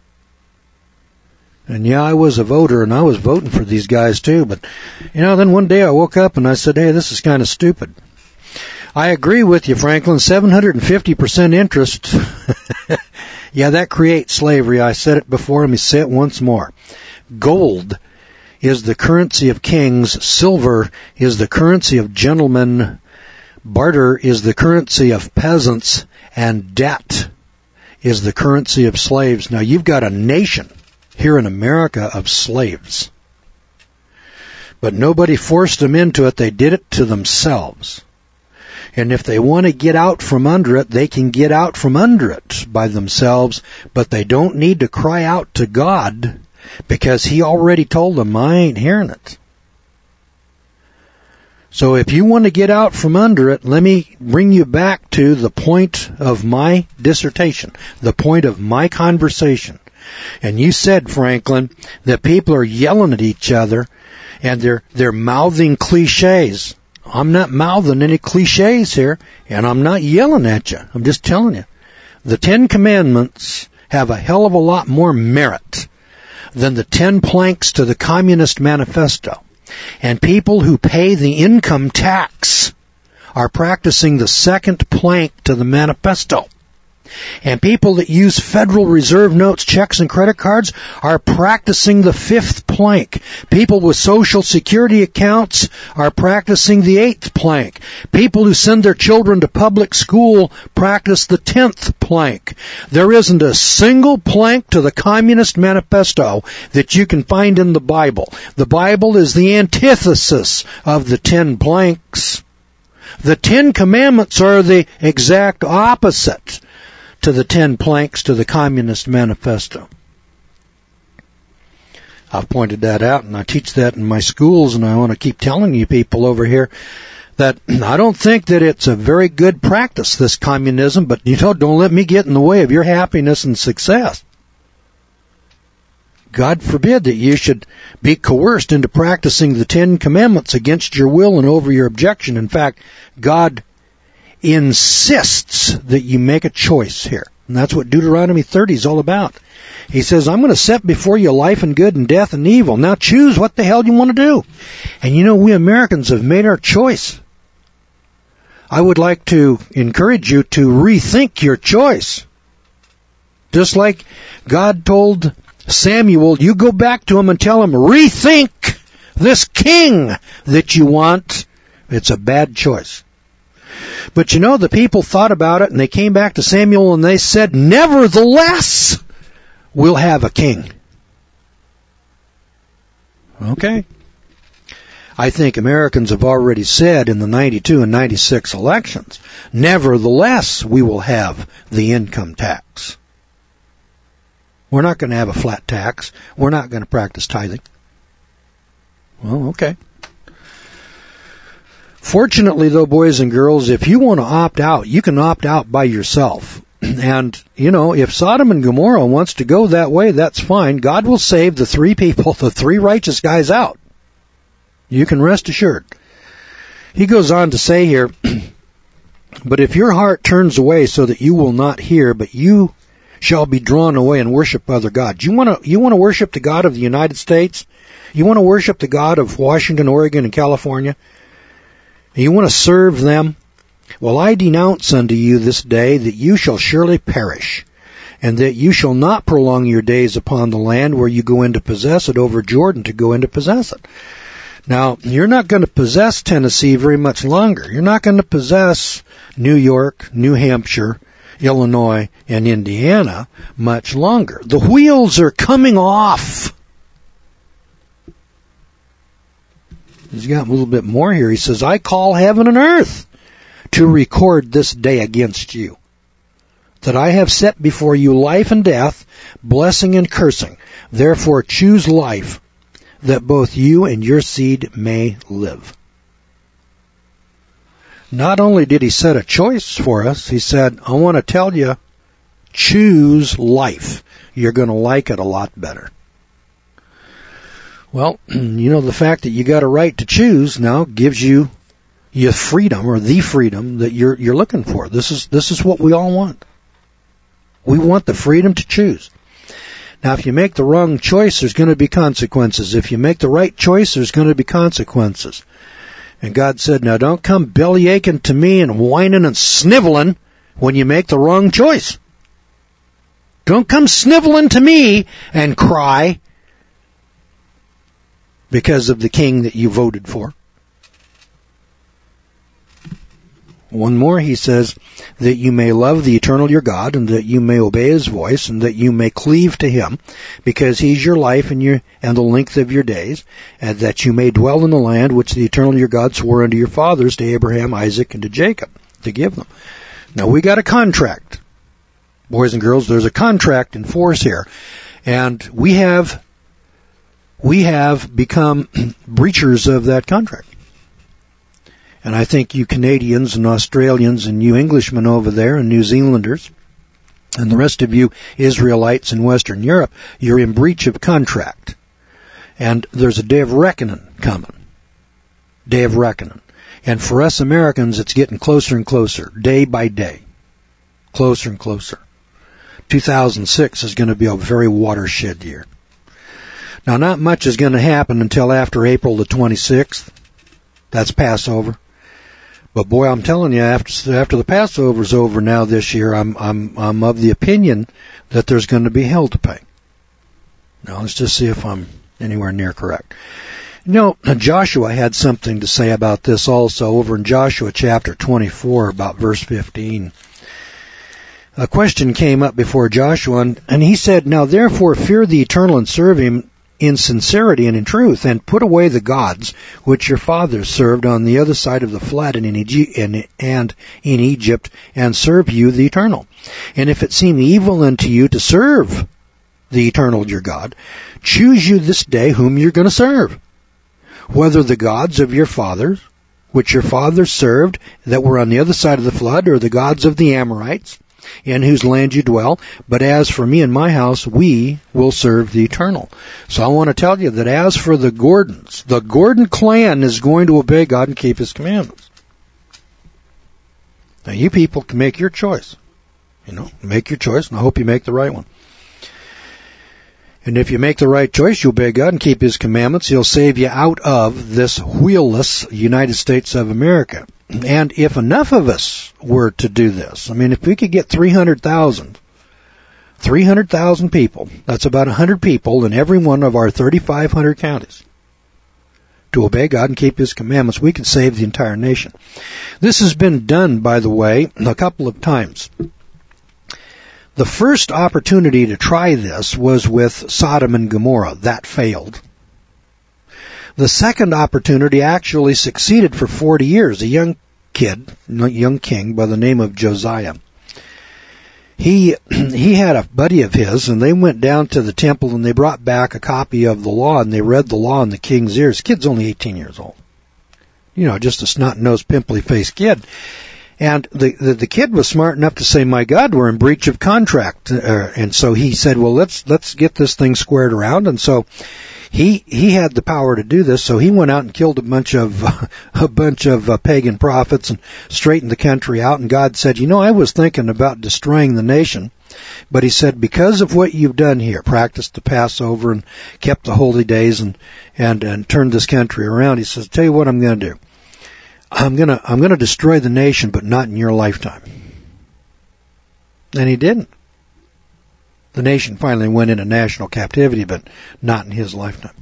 And yeah, I was a voter, and I was voting for these guys too. But, then one day I woke up and I said, hey, this is kind of stupid. I agree with you, Franklin. 750% interest. Yeah, that creates slavery. I said it before. Let me say it once more. Gold is the currency of kings. Silver is the currency of gentlemen. Barter is the currency of peasants. And debt is the currency of slaves. Now, you've got a nation here in America of slaves. But nobody forced them into it. They did it to themselves. And if they want to get out from under it, they can get out from under it by themselves. But they don't need to cry out to God because He already told them, I ain't hearing it. So if you want to get out from under it, let me bring you back to the point of my dissertation, the point of my conversation. And you said, Franklin, that people are yelling at each other and they're mouthing cliches. I'm not mouthing any cliches here, and I'm not yelling at you. I'm just telling you. The 10 Commandments have a hell of a lot more merit than the 10 planks to the Communist Manifesto. And people who pay the income tax are practicing the second plank to the manifesto. And people that use Federal Reserve notes, checks, and credit cards are practicing the 5th plank. People with Social Security accounts are practicing the 8th plank. People who send their children to public school practice the 10th plank. There isn't a single plank to the Communist Manifesto that you can find in the Bible. The Bible is the antithesis of the 10 planks. The 10 Commandments are the exact opposite to the 10 planks to the Communist Manifesto. I've pointed that out, and I teach that in my schools, and I want to keep telling you people over here that I don't think that it's a very good practice, this communism, but don't let me get in the way of your happiness and success. God forbid that you should be coerced into practicing the 10 Commandments against your will and over your objection. In fact, God insists that you make a choice here. And that's what Deuteronomy 30 is all about. He says, I'm going to set before you life and good and death and evil. Now choose what the hell you want to do. And we Americans have made our choice. I would like to encourage you to rethink your choice. Just like God told Samuel, you go back to him and tell him, rethink this king that you want. It's a bad choice. But the people thought about it, and they came back to Samuel and they said, nevertheless, we'll have a king. Okay. I think Americans have already said in the 92 and 96 elections, nevertheless, we will have the income tax. We're not going to have a flat tax. We're not going to practice tithing. Well, okay. Fortunately, though, boys and girls, if you want to opt out, you can opt out by yourself. And, if Sodom and Gomorrah wants to go that way, that's fine. God will save the 3 people, the 3 righteous guys out. You can rest assured. He goes on to say here, but if your heart turns away so that you will not hear, but you shall be drawn away and worship other gods. You want to worship the God of the United States? You want to worship the God of Washington, Oregon, and California? You want to serve them? Well, I denounce unto you this day that you shall surely perish, and that you shall not prolong your days upon the land where you go in to possess it over Jordan to go in to possess it. Now, you're not going to possess Tennessee very much longer. You're not going to possess New York, New Hampshire, Illinois, and Indiana much longer. The wheels are coming off. He's got a little bit more here. He says, I call heaven and earth to record this day against you, that I have set before you life and death, blessing and cursing. Therefore choose life, that both you and your seed may live. not only did he set a choice for us, he said, I want to tell you, choose life. You're going to like it a lot better. Well, the fact that you got a right to choose now gives you your freedom, or the freedom that you're looking for. This is what we all want. We want the freedom to choose. Now, if you make the wrong choice, there's going to be consequences. If you make the right choice, there's going to be consequences. And God said, now don't come belly aching to me and whining and sniveling when you make the wrong choice. Don't come sniveling to me and cry because of the king that you voted for. One more, he says, that you may love the eternal your God, and that you may obey his voice, and that you may cleave to him, because he's your life and the length of your days, and that you may dwell in the land which the eternal your God swore unto your fathers, to Abraham, Isaac, and to Jacob, to give them. Now, we got a contract. Boys and girls, there's a contract in force here. And we have become breachers of that contract. And I think you Canadians and Australians and you Englishmen over there and New Zealanders and the rest of you Israelites in Western Europe, you're in breach of contract. And there's a day of reckoning coming. Day of reckoning. And for us Americans, it's getting closer and closer, day by day. Closer and closer. 2006 is going to be a very watershed year. Now, not much is going to happen until after April the 26th. That's Passover. But boy, I'm telling you, after the Passover's over now this year, I'm of the opinion that there's going to be hell to pay. Now, let's just see if I'm anywhere near correct. Joshua had something to say about this also over in Joshua chapter 24, about verse 15. A question came up before Joshua, and he said, now therefore fear the Eternal and serve him in sincerity and in truth, and put away the gods which your fathers served on the other side of the flood and in Egypt, and serve you the Eternal. And if it seem evil unto you to serve the Eternal your God, choose you this day whom you're going to serve, whether the gods of your fathers, which your fathers served that were on the other side of the flood, or the gods of the Amorites, in whose land you dwell. But as for me and my house, we will serve the Eternal. So I want to tell you that as for the Gordons, the Gordon clan is going to obey God and keep his commandments. Now you people can make your choice. Make your choice, and I hope you make the right one. And if you make the right choice, you obey God and keep his commandments, he'll save you out of this wheelless United States of America. And if enough of us were to do this, if we could get 300,000 people, that's about 100 people in every one of our 3,500 counties, to obey God and keep his commandments, we could save the entire nation. This has been done, by the way, a couple of times. The first opportunity to try this was with Sodom and Gomorrah. That failed. The second opportunity actually succeeded for 40 years. A young king by the name of Josiah. He had a buddy of his, and they went down to the temple and they brought back a copy of the law, and they read the law in the king's ears. The kid's only 18 years old. Just a snot-nosed, pimply-faced kid. And the kid was smart enough to say, my God, we're in breach of contract. And so he said, well, let's get this thing squared around. And so he had the power to do this. So he went out and killed a bunch of pagan prophets and straightened the country out. And God said, I was thinking about destroying the nation. But he said, because of what you've done here, practiced the Passover and kept the holy days and turned this country around, he says, tell you what I'm going to do. I'm gonna destroy the nation, but not in your lifetime. And he didn't. The nation finally went into national captivity, but not in his lifetime.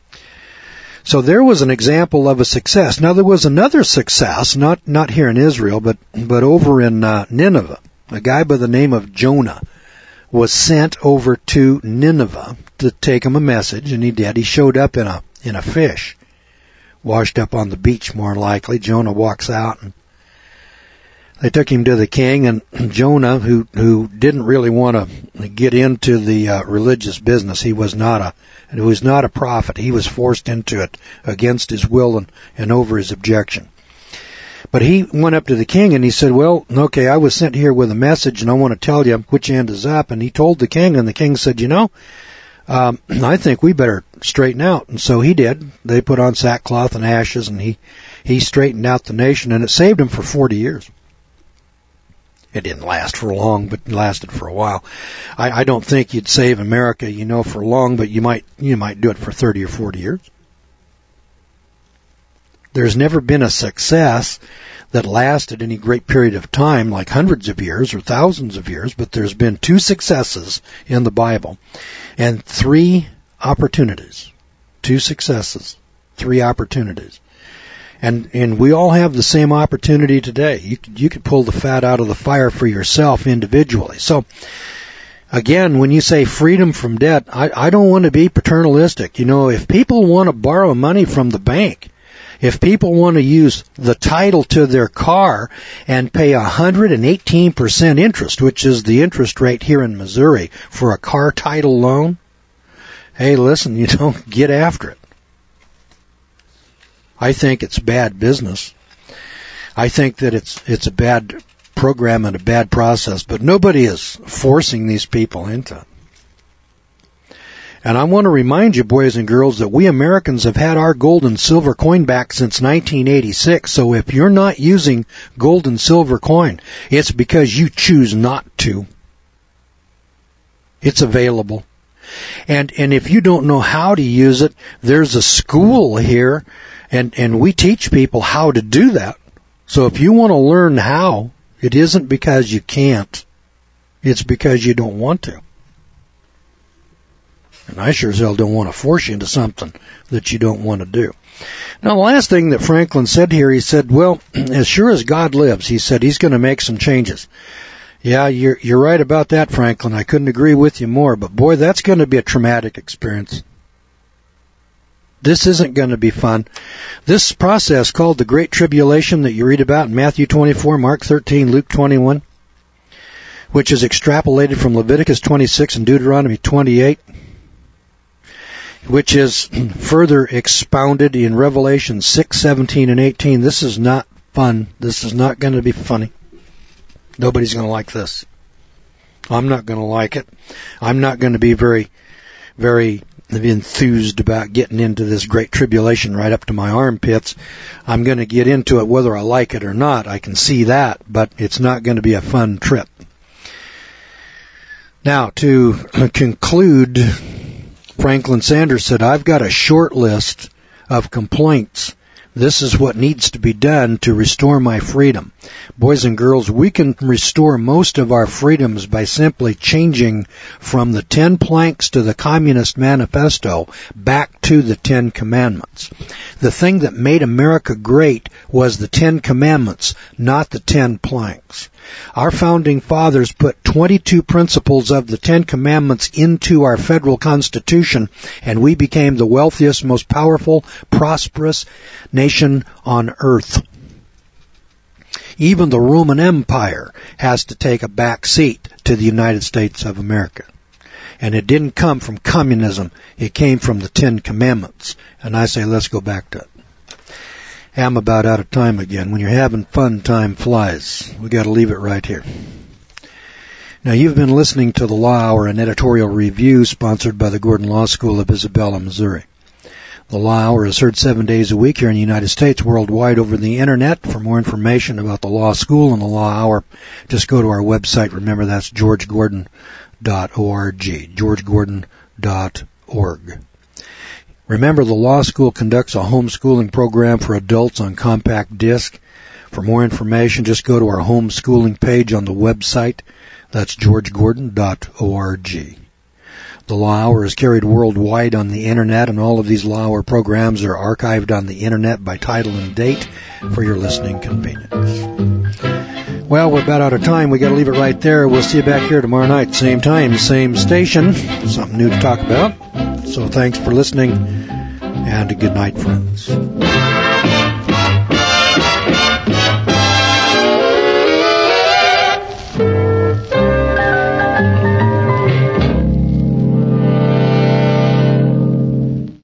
So there was an example of a success. Now there was another success, not here in Israel, but over in Nineveh. A guy by the name of Jonah was sent over to Nineveh to take him a message, and he did. He showed up in a fish. Washed up on the beach, more likely. Jonah walks out, and they took him to the king, and Jonah, who didn't really want to get into the religious business, he was not a prophet. He was forced into it against his will and over his objection. But he went up to the king and he said, well, okay, I was sent here with a message and I want to tell you which end is up. And he told the king, and the king said, I think we better straighten out. And so he did. They put on sackcloth and ashes, and he straightened out the nation, and it saved him for 40 years. It didn't last for long, but it lasted for a while. I don't think you'd save America, for long, but you might do it for 30 or 40 years. There's never been a success that lasted any great period of time, like hundreds of years or thousands of years, but there's been 2 successes in the Bible and 3 opportunities. 2 successes, 3 opportunities. And we all have the same opportunity today. You could pull the fat out of the fire for yourself individually. So, again, when you say freedom from debt, I don't want to be paternalistic. If people want to borrow money from the bank, if people want to use the title to their car and pay 118% interest, which is the interest rate here in Missouri for a car title loan, hey, listen, get after it. I think it's bad business. I think that it's a bad program and a bad process, but nobody is forcing these people into it. And I want to remind you, boys and girls, that we Americans have had our gold and silver coin back since 1986. So if you're not using gold and silver coin, it's because you choose not to. It's available. And if you don't know how to use it, there's a school here, and we teach people how to do that. So if you want to learn how, it isn't because you can't. It's because you don't want to. And I sure as hell don't want to force you into something that you don't want to do. Now, the last thing that Franklin said here, he said, well, as sure as God lives, he said he's going to make some changes. Yeah, you're right about that, Franklin. I couldn't agree with you more. But, boy, that's going to be a traumatic experience. This isn't going to be fun. This process called the Great Tribulation that you read about in Matthew 24, Mark 13, Luke 21, which is extrapolated from Leviticus 26 and Deuteronomy 28, which is further expounded in Revelation 6, 17, and 18. This is not fun. This is not going to be funny. Nobody's going to like this. I'm not going to like it. I'm not going to be very, very enthused about getting into this great tribulation right up to my armpits. I'm going to get into it whether I like it or not. I can see that, but it's not going to be a fun trip. Now, to conclude, Franklin Sanders said, I've got a short list of complaints. This is what needs to be done to restore my freedom. Boys and girls, we can restore most of our freedoms by simply changing from the 10 planks to the Communist Manifesto back to the 10 Commandments. The thing that made America great was the 10 Commandments, not the 10 planks. Our founding fathers put 22 principles of the 10 Commandments into our federal Constitution, and we became the wealthiest, most powerful, prosperous nation on earth. Even the Roman Empire has to take a back seat to the United States of America. And it didn't come from communism. It came from the 10 Commandments. And I say, let's go back to it. I'm about out of time again. When you're having fun, time flies. We got to leave it right here. Now, you've been listening to the Law Hour, an editorial review sponsored by the Gordon Law School of Isabella, Missouri. The Law Hour is heard 7 days a week here in the United States, worldwide over the Internet. For more information about the Law School and the Law Hour, just go to our website. Remember, that's georgegordon.org. georgegordon.org. Remember, the Law School conducts a homeschooling program for adults on compact disc. For more information, just go to our homeschooling page on the website. That's georgegordon.org. The Law Hour is carried worldwide on the Internet, and all of these Law Hour programs are archived on the Internet by title and date for your listening convenience. Well, we're about out of time. We got to leave it right there. We'll see you back here tomorrow night, same time, same station. Something new to talk about. So thanks for listening, and good night, friends.